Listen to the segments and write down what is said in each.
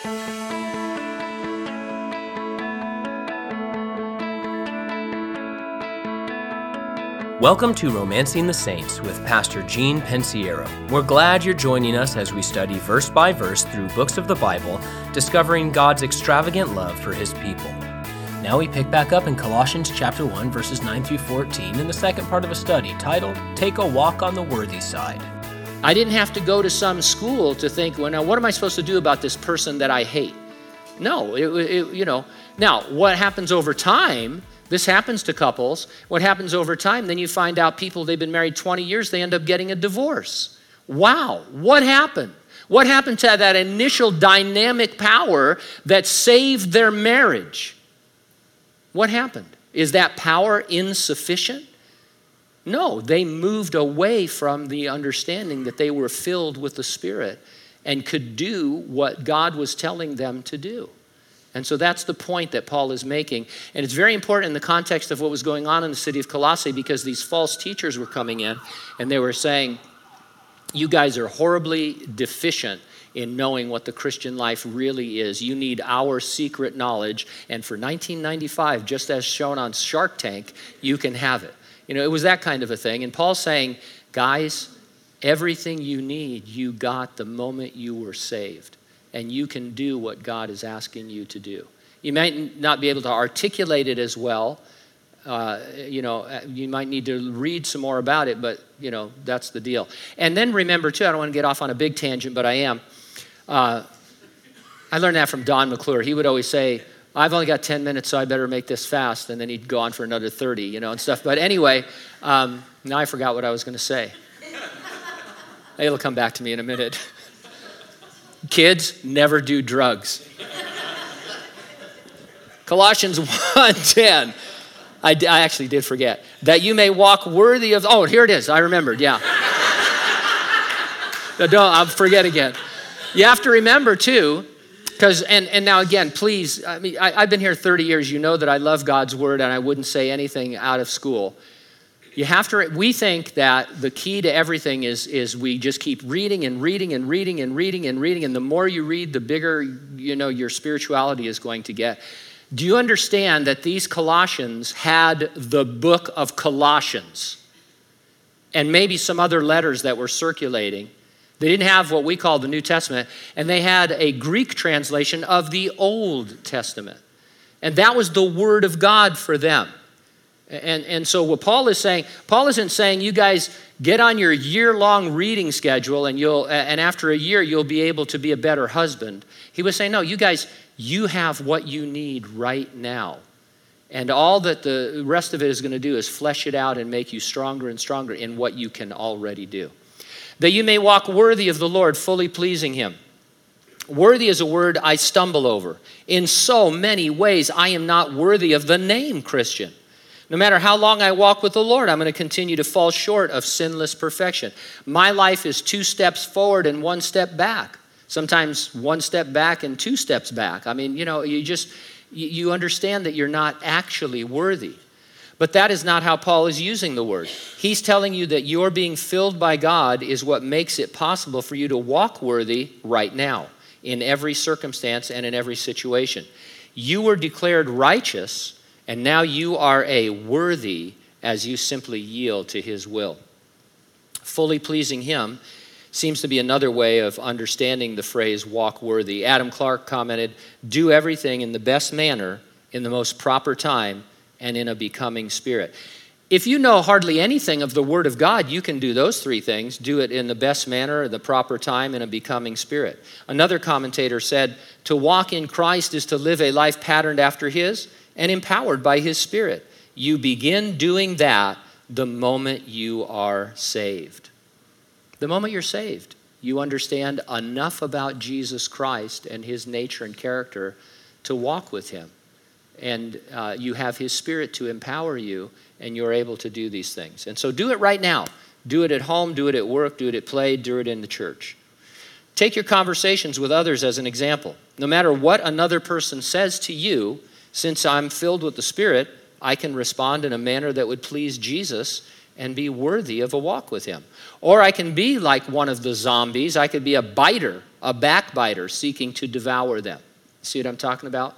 Welcome to Romancing the Saints with Pastor Gene Pensiero. We're glad you're joining us as we study verse by verse through books of the Bible, discovering God's extravagant love for His people. Now we pick back up in Colossians chapter 1, verses 9 through 14 in the second part of a study titled, Take a Walk on the Worthy Side. I didn't have to go to some school to think, well, now what am I supposed to do about this person that I hate? No, Now, what happens over time, this happens to couples. What happens over time, then you find out people, they've been married 20 years, they end up getting a divorce. Wow, what happened? What happened to that initial dynamic power that saved their marriage? What happened? Is that power insufficient? No, they moved away from the understanding that they were filled with the Spirit and could do what God was telling them to do. And so that's the point that Paul is making. And it's very important in the context of what was going on in the city of Colossae, because these false teachers were coming in and they were saying, you guys are horribly deficient in knowing what the Christian life really is. You need our secret knowledge. And for $19.95, just as shown on Shark Tank, you can have it. It was that kind of a thing. And Paul's saying, guys, everything you need, you got the moment you were saved. And you can do what God is asking you to do. You might not be able to articulate it as well. You might need to read some more about it, but, that's the deal. And then remember, too, I don't want to get off on a big tangent, but I am. I learned that from Don McClure. He would always say, I've only got 10 minutes, so I better make this fast. And then he'd go on for another 30, and stuff. But anyway, now I forgot what I was going to say. It'll come back to me in a minute. Kids, never do drugs. Colossians 1:10. I actually did forget. That you may walk worthy of... Oh, here it is. I remembered, yeah. I'll forget again. You have to remember, too, because, and now again, please, I've been here 30 years. You know that I love God's word, and I wouldn't say anything out of school. We think that the key to everything is we just keep reading and reading and reading and reading and reading, and the more you read, the bigger, your spirituality is going to get. Do you understand that these Colossians had the book of Colossians and maybe some other letters that were circulating? They didn't have what we call the New Testament, and they had a Greek translation of the Old Testament. And that was the Word of God for them. And so what Paul is saying, Paul isn't saying you guys get on your year-long reading schedule and after a year you'll be able to be a better husband. He was saying, no, you guys, you have what you need right now. And all that the rest of it is going to do is flesh it out and make you stronger and stronger in what you can already do. That you may walk worthy of the Lord, fully pleasing Him. Worthy is a word I stumble over. In so many ways, I am not worthy of the name Christian. No matter how long I walk with the Lord, I'm going to continue to fall short of sinless perfection. My life is 2 steps forward and 1 step back. Sometimes 1 step back and 2 steps back. You understand that you're not actually worthy. But that is not how Paul is using the word. He's telling you that your being filled by God is what makes it possible for you to walk worthy right now, in every circumstance and in every situation. You were declared righteous, and now you are a worthy as you simply yield to His will. Fully pleasing Him seems to be another way of understanding the phrase walk worthy. Adam Clark commented, do everything in the best manner, in the most proper time, and in a becoming spirit. If you know hardly anything of the Word of God, you can do those 3 things. Do it in the best manner, the proper time, and a becoming spirit. Another commentator said, to walk in Christ is to live a life patterned after His and empowered by His Spirit. You begin doing that the moment you are saved. The moment you're saved, you understand enough about Jesus Christ and His nature and character to walk with Him. And you have His Spirit to empower you, and you're able to do these things. And so do it right now. Do it at home, do it at work, do it at play, do it in the church. Take your conversations with others as an example. No matter what another person says to you, since I'm filled with the Spirit, I can respond in a manner that would please Jesus and be worthy of a walk with Him. Or I can be like one of the zombies. I could be a biter a backbiter seeking to devour them. See what I'm talking about?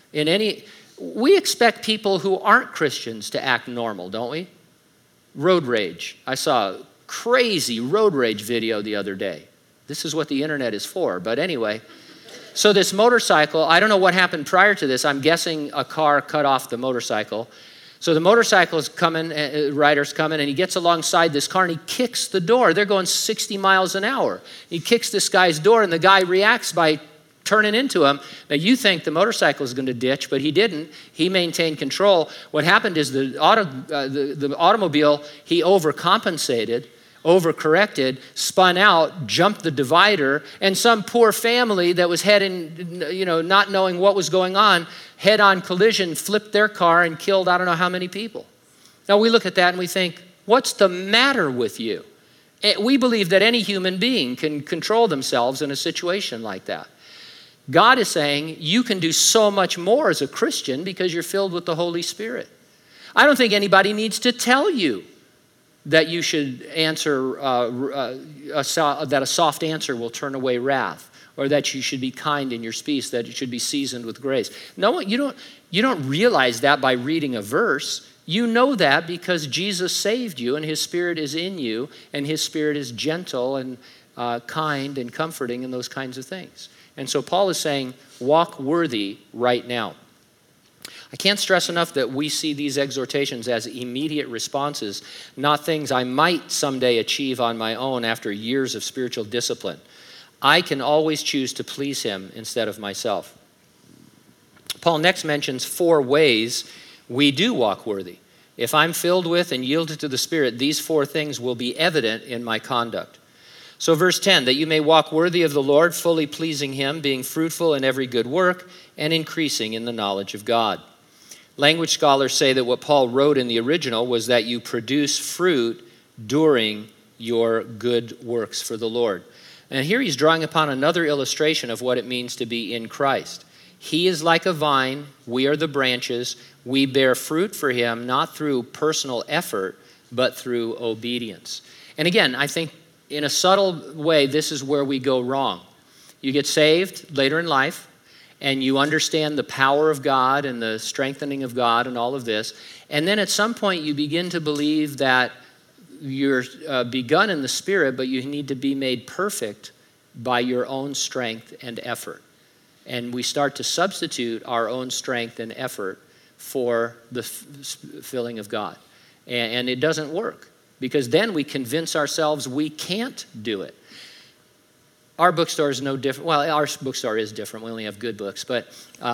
We expect people who aren't Christians to act normal, don't we? Road rage. I saw a crazy road rage video the other day. This is what the internet is for, but anyway. So this motorcycle, I don't know what happened prior to this. I'm guessing a car cut off the motorcycle. So the motorcycle is coming, rider's coming, and he gets alongside this car and he kicks the door. They're going 60 miles an hour. He kicks this guy's door and the guy reacts by turning into him. Now you think the motorcycle is going to ditch, but he didn't. He maintained control. What happened is the automobile, he overcompensated, overcorrected, spun out, jumped the divider, and some poor family that was heading, not knowing what was going on, head-on collision, flipped their car and killed I don't know how many people. Now we look at that and we think, what's the matter with you? We believe that any human being can control themselves in a situation like that. God is saying you can do so much more as a Christian because you're filled with the Holy Spirit. I don't think anybody needs to tell you that you should answer, that a soft answer will turn away wrath, or that you should be kind in your speech, that it should be seasoned with grace. No, you don't realize that by reading a verse. You know that because Jesus saved you and his Spirit is in you and his Spirit is gentle and kind and comforting and those kinds of things. And so Paul is saying, walk worthy right now. I can't stress enough that we see these exhortations as immediate responses, not things I might someday achieve on my own after years of spiritual discipline. I can always choose to please him instead of myself. Paul next mentions 4 ways we do walk worthy. If I'm filled with and yielded to the Spirit, these 4 things will be evident in my conduct. So verse 10, that you may walk worthy of the Lord, fully pleasing him, being fruitful in every good work, and increasing in the knowledge of God. Language scholars say that what Paul wrote in the original was that you produce fruit during your good works for the Lord. And here he's drawing upon another illustration of what it means to be in Christ. He is like a vine, we are the branches. We bear fruit for him, not through personal effort, but through obedience. And again, I think in a subtle way, this is where we go wrong. You get saved later in life, and you understand the power of God and the strengthening of God and all of this. And then at some point you begin to believe that you're begun in the Spirit, but you need to be made perfect by your own strength and effort. And we start to substitute our own strength and effort for the filling of God. And it doesn't work, because then we convince ourselves we can't do it. Our bookstore is no different. Well, our bookstore is different. We only have good books. But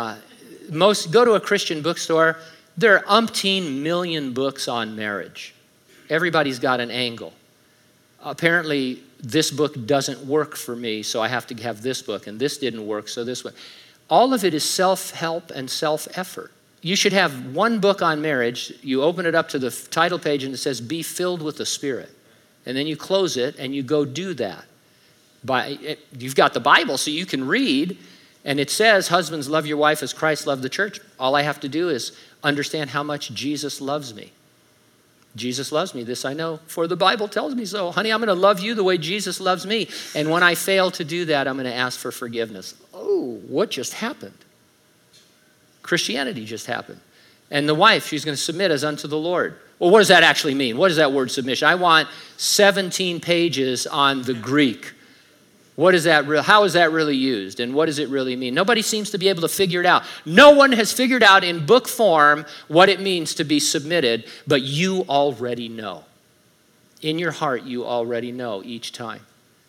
go to a Christian bookstore, there are umpteen million books on marriage. Everybody's got an angle. Apparently, this book doesn't work for me, so I have to have this book, and this didn't work, so this one. All of it is self-help and self-effort. You should have one book on marriage. You open it up to the title page, and it says, be filled with the Spirit. And then you close it, and you go do that. You've got the Bible, so you can read, and it says, husbands, love your wife as Christ loved the church. All I have to do is understand how much Jesus loves me. Jesus loves me, this I know, for the Bible tells me so. Honey, I'm going to love you the way Jesus loves me. And when I fail to do that, I'm going to ask for forgiveness. Oh, what just happened? Christianity just happened. And the wife, she's going to submit as unto the Lord. Well, what does that actually mean? What is that word submission? I want 17 pages on the Greek. What is that? How is that really used? And what does it really mean? Nobody seems to be able to figure it out. No one has figured out in book form what it means to be submitted, but you already know. In your heart, you already know each time.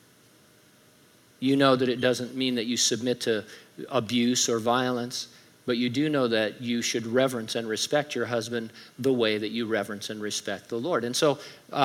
You know that it doesn't mean that you submit to abuse or violence, but you do know that you should reverence and respect your husband the way that you reverence and respect the Lord. And so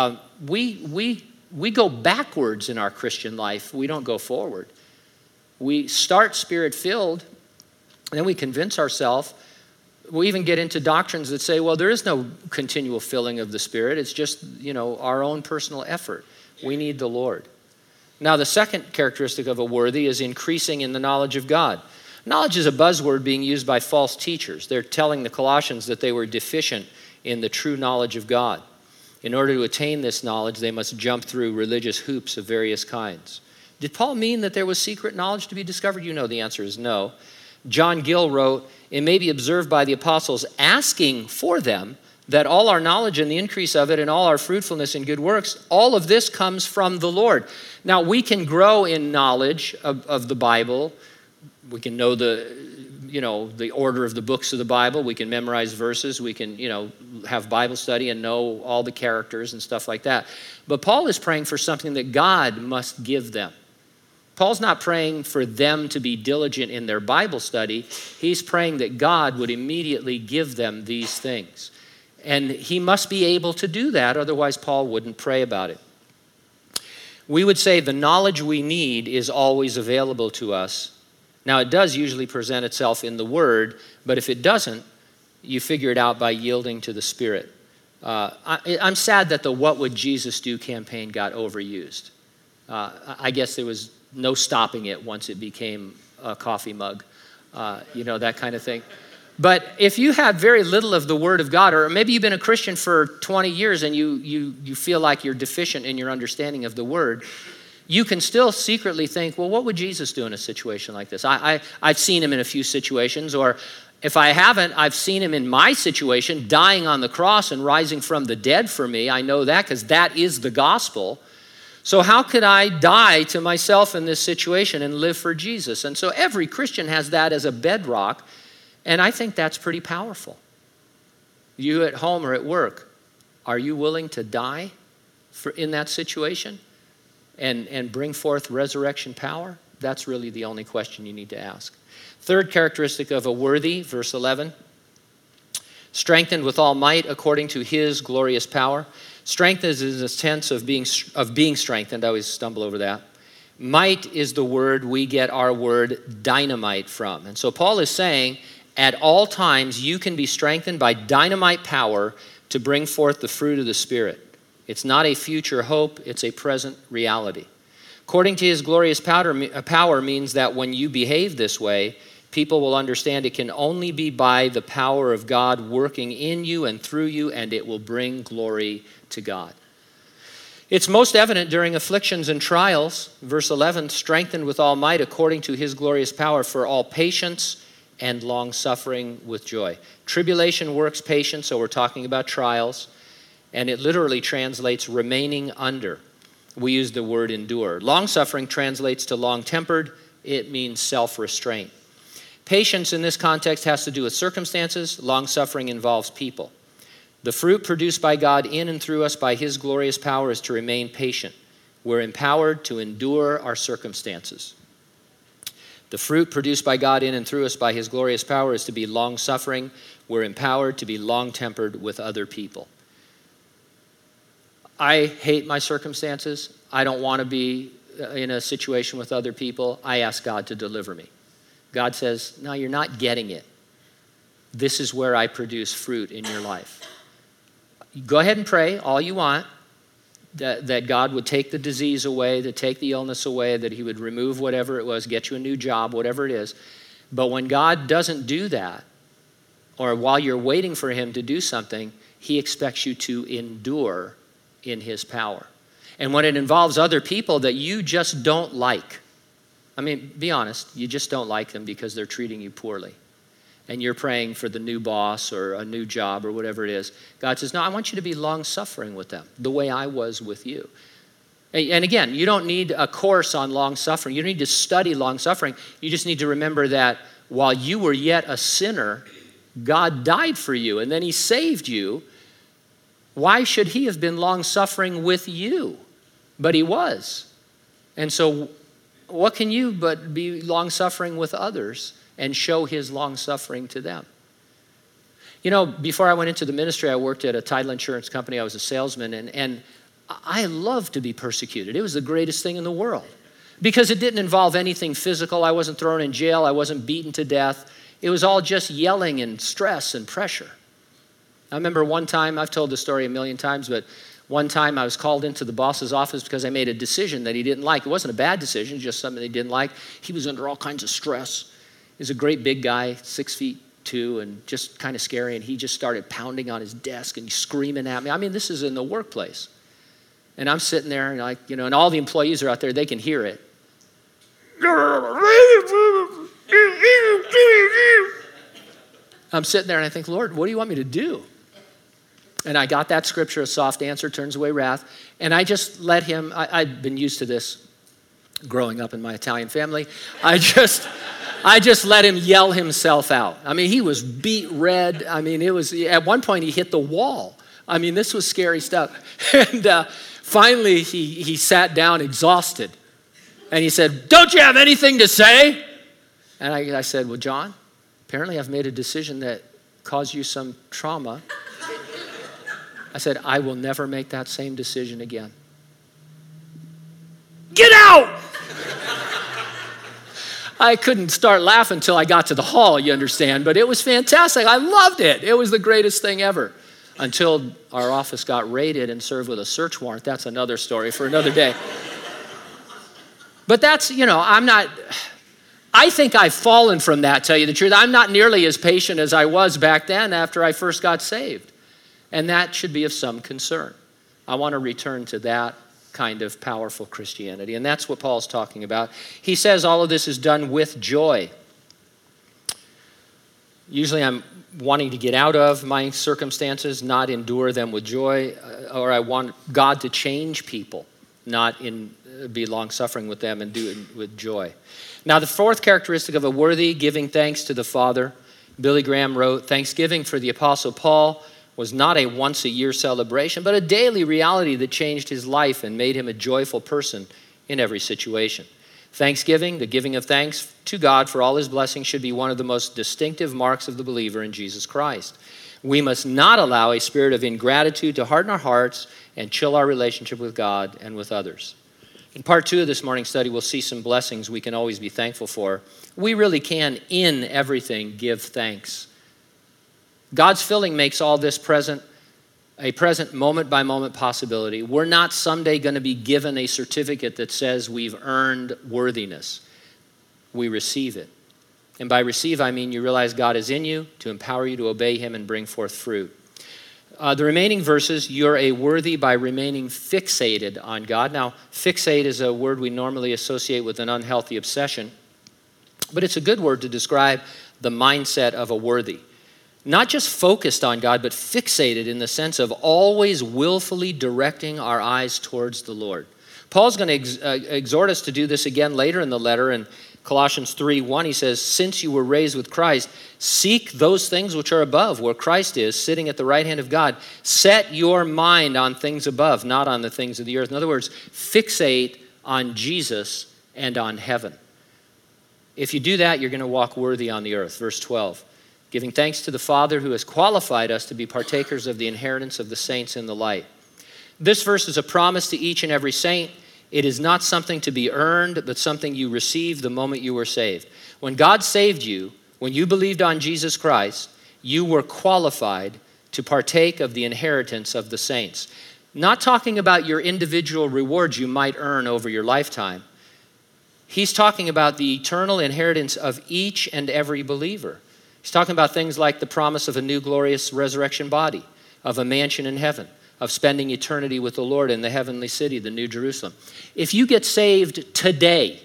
we go backwards in our Christian life. We don't go forward. We start Spirit-filled, and then we convince ourselves. We even get into doctrines that say, well, there is no continual filling of the Spirit. It's just, our own personal effort. We need the Lord. Now, the second characteristic of a worthy is increasing in the knowledge of God. Knowledge is a buzzword being used by false teachers. They're telling the Colossians that they were deficient in the true knowledge of God. In order to attain this knowledge, they must jump through religious hoops of various kinds. Did Paul mean that there was secret knowledge to be discovered? You know the answer is no. John Gill wrote, "It may be observed by the apostles asking for them that all our knowledge and the increase of it and all our fruitfulness in good works, all of this comes from the Lord." Now, we can grow in knowledge of the Bible. We can know the order of the books of the Bible. We can memorize verses. We can, have Bible study and know all the characters and stuff like that. But Paul is praying for something that God must give them. Paul's not praying for them to be diligent in their Bible study. He's praying that God would immediately give them these things. And he must be able to do that, otherwise Paul wouldn't pray about it. We would say the knowledge we need is always available to us. Now, it does usually present itself in the Word, but if it doesn't, you figure it out by yielding to the Spirit. I'm sad that the What Would Jesus Do campaign got overused. I guess there was no stopping it once it became a coffee mug, that kind of thing. But if you have very little of the Word of God, or maybe you've been a Christian for 20 years and you feel like you're deficient in your understanding of the Word, you can still secretly think, well, what would Jesus do in a situation like this? I've seen him in a few situations, or if I haven't, I've seen him in my situation, dying on the cross and rising from the dead for me. I know that because that is the gospel. So how could I die to myself in this situation and live for Jesus? And so every Christian has that as a bedrock, and I think that's pretty powerful. You at home or at work, are you willing to die in that situation and bring forth resurrection power? That's really the only question you need to ask. Third characteristic of a worthy, verse 11, strengthened with all might according to his glorious power. Strength is in the sense of being strengthened. I always stumble over that. Might is the word we get our word dynamite from. And so Paul is saying, at all times you can be strengthened by dynamite power to bring forth the fruit of the Spirit. It's not a future hope, it's a present reality. According to his glorious power means that when you behave this way, people will understand it can only be by the power of God working in you and through you, and it will bring glory to God. It's most evident during afflictions and trials. Verse 11, strengthened with all might according to his glorious power for all patience and long suffering with joy. Tribulation works patience, so we're talking about trials, and it literally translates remaining under. We use the word endure. Long suffering translates to long tempered. It means self-restraint. Patience in this context has to do with circumstances. Long suffering involves people. The fruit produced by God in and through us by his glorious power is to remain patient. We're empowered to endure our circumstances. The fruit produced by God in and through us by his glorious power is to be long-suffering. We're empowered to be long-tempered with other people. I hate my circumstances. I don't want to be in a situation with other people. I ask God to deliver me. God says, no, you're not getting it. This is where I produce fruit in your life. Go ahead and pray all you want that God would take the disease away, to take the illness away, that he would remove whatever it was, get you a new job, whatever it is. But when God doesn't do that, or while you're waiting for him to do something, he expects you to endure in his power. And when it involves other people that you just don't like, I mean, be honest, you just don't like them because they're treating you poorly. And you're praying for the new boss or a new job or whatever it is. God says, no, I want you to be long-suffering with them, the way I was with you. And again, you don't need a course on long-suffering. You don't need to study long-suffering. You just need to remember that while you were yet a sinner, God died for you, and then he saved you. Why should he have been long-suffering with you? But he was. And so what can you but be long-suffering with others and show his long-suffering to them? You know, before I went into the ministry, I worked at a title insurance company. I was a salesman, and I loved to be persecuted. It was the greatest thing in the world because it didn't involve anything physical. I wasn't thrown in jail. I wasn't beaten to death. It was all just yelling and stress and pressure. I remember one time, I've told the story a million times, but one time I was called into the boss's office because I made a decision that he didn't like. It wasn't a bad decision, just something he didn't like. He was under all kinds of stress. He's a great big guy, 6'2", and just kind of scary, and he just started pounding on his desk and screaming at me. I mean, this is in the workplace. And I'm sitting there, and and all the employees are out there, they can hear it. I'm sitting there and I think, Lord, what do you want me to do? And I got that scripture, a soft answer turns away wrath. And I just let him, I'd been used to this growing up in my Italian family. I just let him yell himself out. I mean, he was beat red. I mean, it was, at one point he hit the wall. I mean, this was scary stuff. And finally he sat down exhausted. And he said, don't you have anything to say? And I said, well, John, apparently I've made a decision that caused you some trauma. I said, I will never make that same decision again. Get out! I couldn't start laughing until I got to the hall, you understand, but it was fantastic. I loved it. It was the greatest thing ever. Until our office got raided and served with a search warrant. That's another story for another day. But that's, I think I've fallen from that, tell you the truth. I'm not nearly as patient as I was back then after I first got saved. And that should be of some concern. I want to return to that kind of powerful Christianity. And that's what Paul's talking about. He says all of this is done with joy. Usually I'm wanting to get out of my circumstances, not endure them with joy, or I want God to change people, not be long-suffering with them and do it with joy. Now, the fourth characteristic of a worthy giving thanks to the Father, Billy Graham wrote, thanksgiving for the Apostle Paul was not a once-a-year celebration, but a daily reality that changed his life and made him a joyful person in every situation. Thanksgiving, the giving of thanks to God for all his blessings, should be one of the most distinctive marks of the believer in Jesus Christ. We must not allow a spirit of ingratitude to harden our hearts and chill our relationship with God and with others. In part 2 of this morning's study, we'll see some blessings we can always be thankful for. We really can, in everything, give thanks. God's filling makes all this a present moment-by-moment possibility. We're not someday going to be given a certificate that says we've earned worthiness. We receive it. And by receive, I mean you realize God is in you to empower you to obey him and bring forth fruit. The remaining verses, you're a worthy by remaining fixated on God. Now, fixate is a word we normally associate with an unhealthy obsession, but it's a good word to describe the mindset of a worthy. Not just focused on God, but fixated in the sense of always willfully directing our eyes towards the Lord. Paul's going to exhort us to do this again later in the letter. In Colossians 3:1, he says, since you were raised with Christ, seek those things which are above, where Christ is, sitting at the right hand of God. Set your mind on things above, not on the things of the earth. In other words, fixate on Jesus and on heaven. If you do that, you're going to walk worthy on the earth. Verse 12. Giving thanks to the Father who has qualified us to be partakers of the inheritance of the saints in the light. This verse is a promise to each and every saint. It is not something to be earned, but something you received the moment you were saved. When God saved you, when you believed on Jesus Christ, you were qualified to partake of the inheritance of the saints. Not talking about your individual rewards you might earn over your lifetime. He's talking about the eternal inheritance of each and every believer. He's talking about things like the promise of a new glorious resurrection body, of a mansion in heaven, of spending eternity with the Lord in the heavenly city, the New Jerusalem. If you get saved today,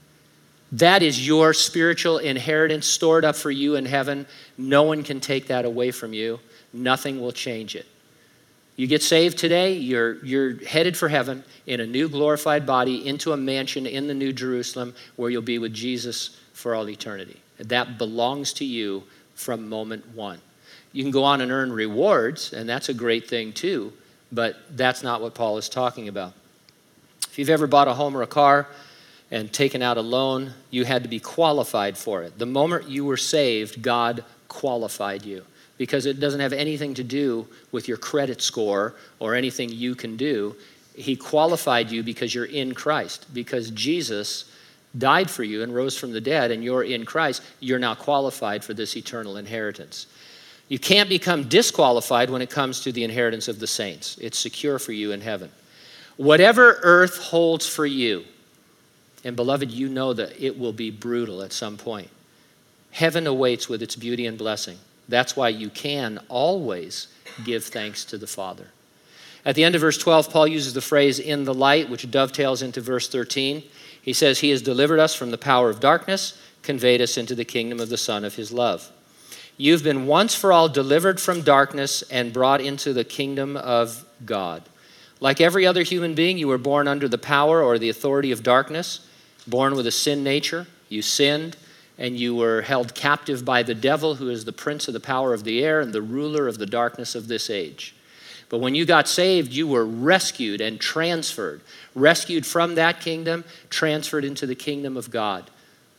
that is your spiritual inheritance stored up for you in heaven. No one can take that away from you. Nothing will change it. You get saved today, you're headed for heaven in a new glorified body into a mansion in the New Jerusalem where you'll be with Jesus for all eternity. That belongs to you from moment one. You can go on and earn rewards, and that's a great thing too, but that's not what Paul is talking about. If you've ever bought a home or a car and taken out a loan, you had to be qualified for it. The moment you were saved, God qualified you because it doesn't have anything to do with your credit score or anything you can do. He qualified you because you're in Christ, because Jesus died for you and rose from the dead, and you're in Christ. You're now qualified for this eternal inheritance. You can't become disqualified when it comes to the inheritance of the saints. It's secure for you in heaven. Whatever earth holds for you, and beloved, you know that it will be brutal at some point. Heaven awaits with its beauty and blessing. That's why you can always give thanks to the Father. At the end of verse 12, Paul uses the phrase in the light, which dovetails into verse 13. He says, he has delivered us from the power of darkness, conveyed us into the kingdom of the Son of his love. You've been once for all delivered from darkness and brought into the kingdom of God. Like every other human being, you were born under the power or the authority of darkness, born with a sin nature. You sinned, and you were held captive by the devil, who is the prince of the power of the air and the ruler of the darkness of this age. But when you got saved, you were rescued and transferred. Rescued from that kingdom, transferred into the kingdom of God.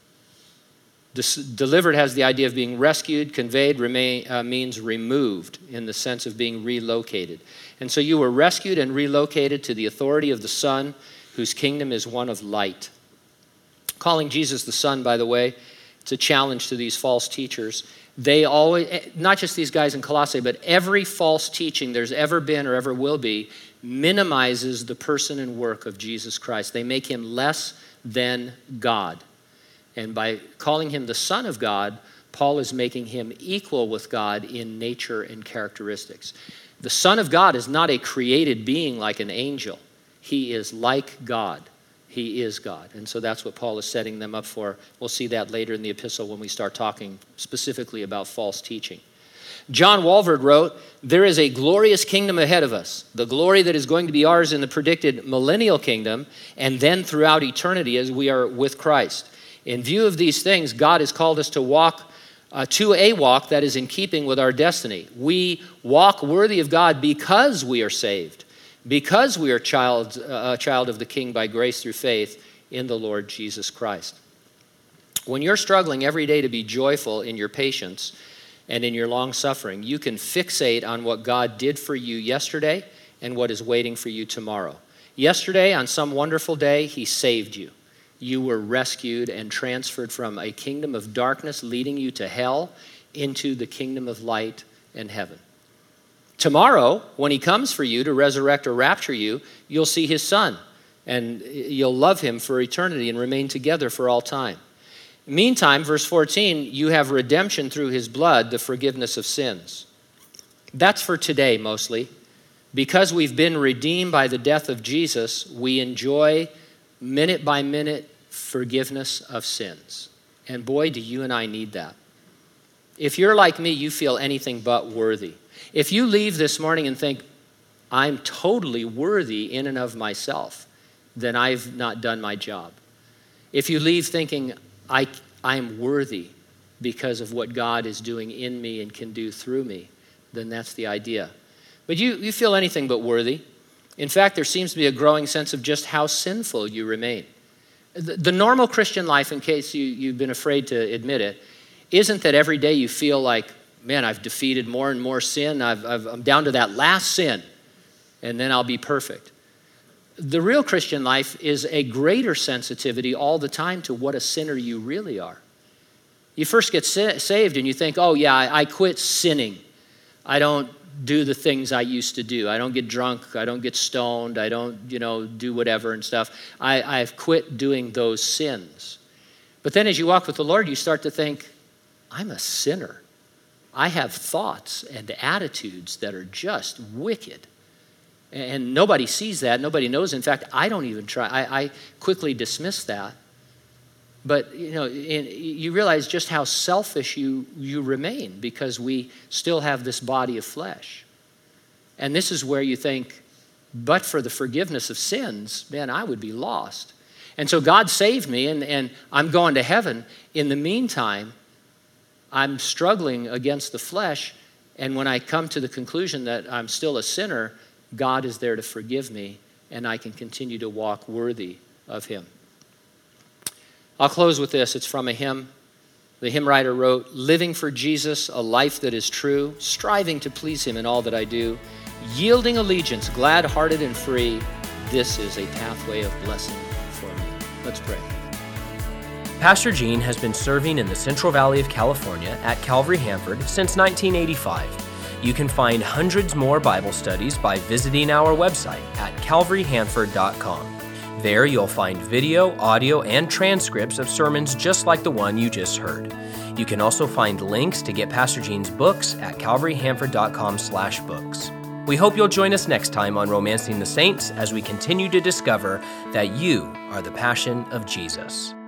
Delivered has the idea of being rescued. Conveyed means removed in the sense of being relocated. And so you were rescued and relocated to the authority of the Son, whose kingdom is one of light. Calling Jesus the Son, by the way, it's a challenge to these false teachers. They always, not just these guys in Colossae, but every false teaching there's ever been or ever will be, minimizes the person and work of Jesus Christ. They make him less than God. And by calling him the Son of God, Paul is making him equal with God in nature and characteristics. The Son of God is not a created being like an angel. He is like God. He is God. And so that's what Paul is setting them up for. We'll see that later in the epistle when we start talking specifically about false teaching. John Walvoord wrote, there is a glorious kingdom ahead of us, the glory that is going to be ours in the predicted millennial kingdom, and then throughout eternity as we are with Christ. In view of these things, God has called us to walk to a walk that is in keeping with our destiny. We walk worthy of God because we are saved, because we are a child of the King by grace through faith in the Lord Jesus Christ. When you're struggling every day to be joyful in your patience and in your long suffering, you can fixate on what God did for you yesterday and what is waiting for you tomorrow. Yesterday, on some wonderful day, he saved you. You were rescued and transferred from a kingdom of darkness leading you to hell into the kingdom of light and heaven. Tomorrow, when he comes for you to resurrect or rapture you, you'll see his Son, and you'll love him for eternity and remain together for all time. Meantime, verse 14, you have redemption through his blood, the forgiveness of sins. That's for today mostly. Because we've been redeemed by the death of Jesus, we enjoy minute by minute forgiveness of sins. And boy, do you and I need that. If you're like me, you feel anything but worthy. If you leave this morning and think, I'm totally worthy in and of myself, then I've not done my job. If you leave thinking, I'm worthy because of what God is doing in me and can do through me, then that's the idea. But you feel anything but worthy. In fact, there seems to be a growing sense of just how sinful you remain. The normal Christian life, in case you've been afraid to admit it, isn't that every day you feel like, man, I've defeated more and more sin. I'm down to that last sin, and then I'll be perfect. The real Christian life is a greater sensitivity all the time to what a sinner you really are. You first get saved and you think, oh yeah, I quit sinning. I don't do the things I used to do. I don't get drunk. I don't get stoned. I don't, do whatever and stuff. I've quit doing those sins. But then as you walk with the Lord, you start to think, I'm a sinner. I have thoughts and attitudes that are just wicked. And nobody sees that. Nobody knows. In fact, I don't even try. I quickly dismiss that. But, you realize just how selfish you remain because we still have this body of flesh. And this is where you think, but for the forgiveness of sins, man, I would be lost. And so God saved me, and I'm going to heaven. In the meantime, I'm struggling against the flesh, and when I come to the conclusion that I'm still a sinner, God is there to forgive me, and I can continue to walk worthy of him. I'll close with this. It's from a hymn. The hymn writer wrote, living for Jesus, a life that is true, striving to please him in all that I do, yielding allegiance, glad-hearted and free, this is a pathway of blessing for me. Let's pray. Pastor Gene has been serving in the Central Valley of California at Calvary Hanford since 1985. You can find hundreds more Bible studies by visiting our website at calvaryhanford.com. There you'll find video, audio, and transcripts of sermons just like the one you just heard. You can also find links to get Pastor Gene's books at calvaryhanford.com/books. We hope you'll join us next time on Romancing the Saints as we continue to discover that you are the passion of Jesus.